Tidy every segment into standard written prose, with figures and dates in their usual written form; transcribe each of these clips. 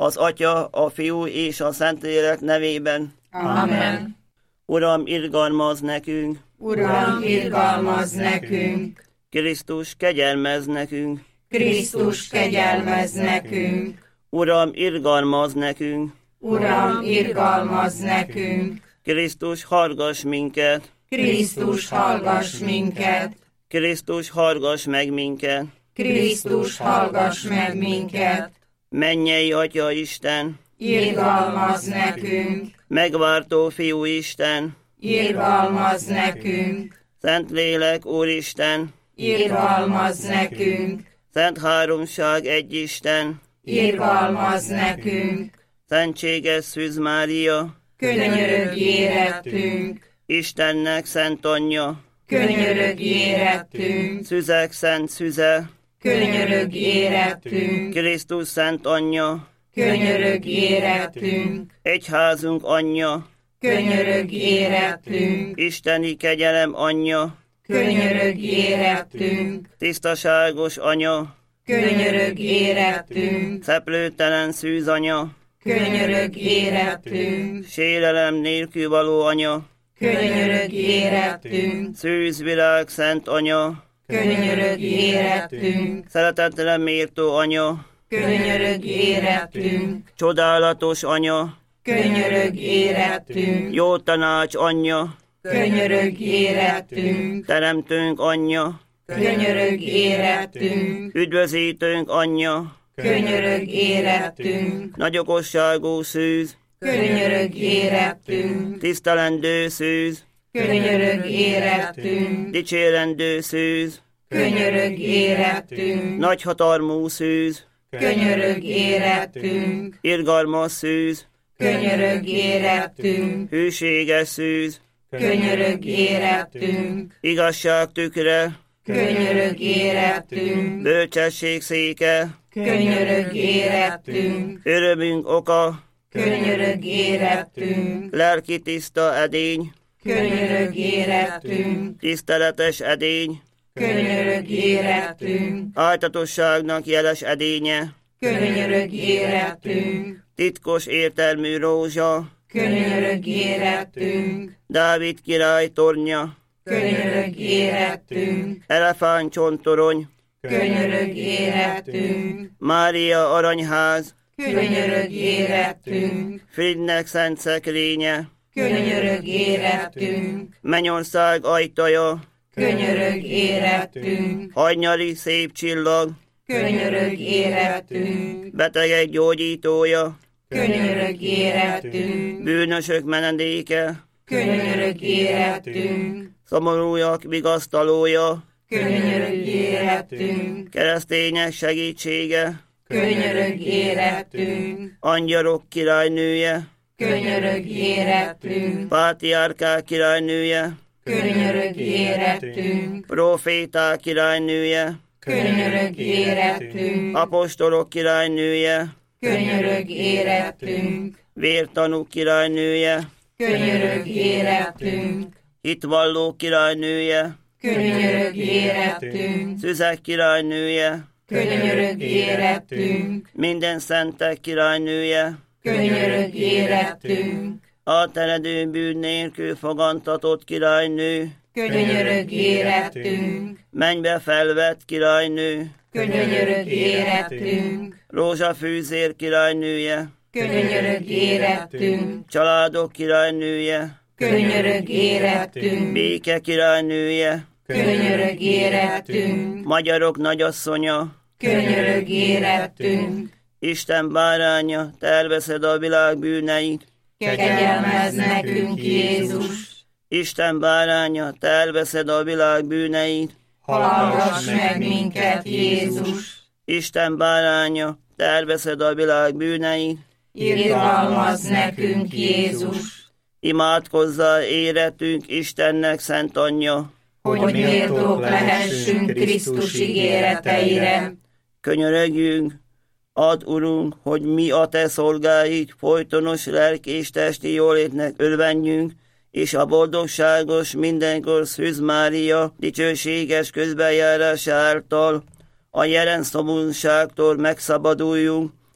az Atya, a Fiú és a Szentlélek nevében. Amen. Uram, irgalmazz nekünk! Uram, irgalmazz nekünk! Krisztus, kegyelmezz nekünk! Krisztus, kegyelmezz nekünk! Uram, irgalmazz nekünk! Uram, irgalmazz nekünk! Krisztus, hallgass minket! Krisztus, hallgass minket! Krisztus, hallgass meg minket! Krisztus, hallgass meg minket! Mennyei Atya Isten! Irgalmazz nekünk! Megváltó Fiú Isten! Irgalmazz nekünk! Szentlélek Úristen! Irgalmazz nekünk! Szent Háromság egy Isten! Irgalmazz nekünk! Szentséges Szűz Mária! Könyörögj érettünk! Istennek Szent Anyja! Könyörögj érettünk! Szüzek Szent Szüze! Könyörögj érettünk! Krisztus Szent Anyja! Könyörögj érettünk! Egyházunk Anyja! Könyörögj érettünk! Isteni kegyelem Anyja! Könyörögj érettünk! Tisztaságos Anya! Könyörögj érettünk! Szeplőtelen Szűz Anya! Könyörögj érettünk! Sérelem nélkül való Anya! Könyörögj érettünk! Szűz Világ Szent Anya! Könyörögj érettünk! Szeretetre méltó Anya! Könyörögj érettünk! Csodálatos Anya! Könyörögj érettünk! Jó tanács Anyja! Könyörögj érettünk! Teremtőnk Anyja! Könyörögj érettünk! Üdvözítőnk Anyja! Könyörögj érettünk! Nagyokosságú Szűz! Könyörögj érettünk! Tisztelendő Szűz! Könyörögj érettünk! Dicsérendő Szűz! Könyörögj érettünk! Nagyhatalmú Szűz! Könyörögj érettünk! Irgalmas Szűz! Könyörögj érettünk! Hűséges Szűz! Könyörögj érettünk! Igazság tükre! Könyörögj érettünk! Bölcsesség széke! Könyörögj érettünk! Örömünk oka! Könyörögj érettünk! Lelki tiszta edény! Könyörögj érettünk! Tiszteletes edény! Könyörögj érettünk! Áltatosságnak jeles edénye! Könyörögj érettünk! Titkos értelmű rózsa! Könyörögj érettünk! Dávid király tornya! Könyörögj érettünk! Elefántcsontorony! Könyörögj érettünk! Mária aranyház! Könyörögj érettünk! Fridnek szent szekrénye! Könyörögj érettünk! Mennyország ajtaja! Könyörögj érettünk! Hajnyali szép csillag! Könyörögj érettünk! Betegek gyógyítója! Könyörögj érettünk! Bűnösök menedéke! Könyörögj érettünk! Szomorúak vigasztalója! Könyörögj érettünk! Keresztények segítsége! Könyörögj érettünk! Angyalok királynője! Könyörögj érettünk! Pátriárkák királynője! Könyörögj érettünk! Proféták királynője! Könyörög érettünk, Apostolok királynője, könyörög érettünk, Vértanú királynője, könyörög érettünk, Hitvalló királynője, könyörög érettünk, Szüzek királynője, könyörög érettünk, Minden szentek királynője, könyörög érettünk, Átteredő bűn nélkül fogantatott királynő, könyörög érettünk, Mennybe felvett királynő, könyörög érettünk, Rózsafűzér királynője, könyörög érettünk, Családok királynője, könyörög érettünk, Béke királynője, könyörög érettünk, Magyarok nagyasszonya, könyörög érettünk, Isten báránya, te elveszed a világ bűneit, kegyelmezz nekünk Jézus, Isten báránya, te elveszed a világ bűneit, hallgass meg minket Jézus, Isten báránya, te elveszed a világ bűneit, irgalmazz nekünk Jézus, imádkozzál éretünk Istennek szent anyja, hogy méltók lehessünk Krisztus ígéreteire. Könyörögjünk, add, Urunk, hogy mi a te szolgáid folytonos lelki és testi jólétnek örvenjünk, és a boldogságos mindenkor Szűz Mária dicsőséges közbenjárása által a jelen szomorúságtól megszabaduljunk,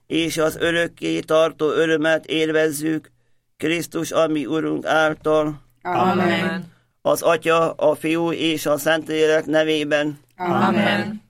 és az örökké tartó örömet élvezzük Krisztus, ami Urunk által. Amen. Az Atya, a Fiú és a Szentlélek nevében. Amen.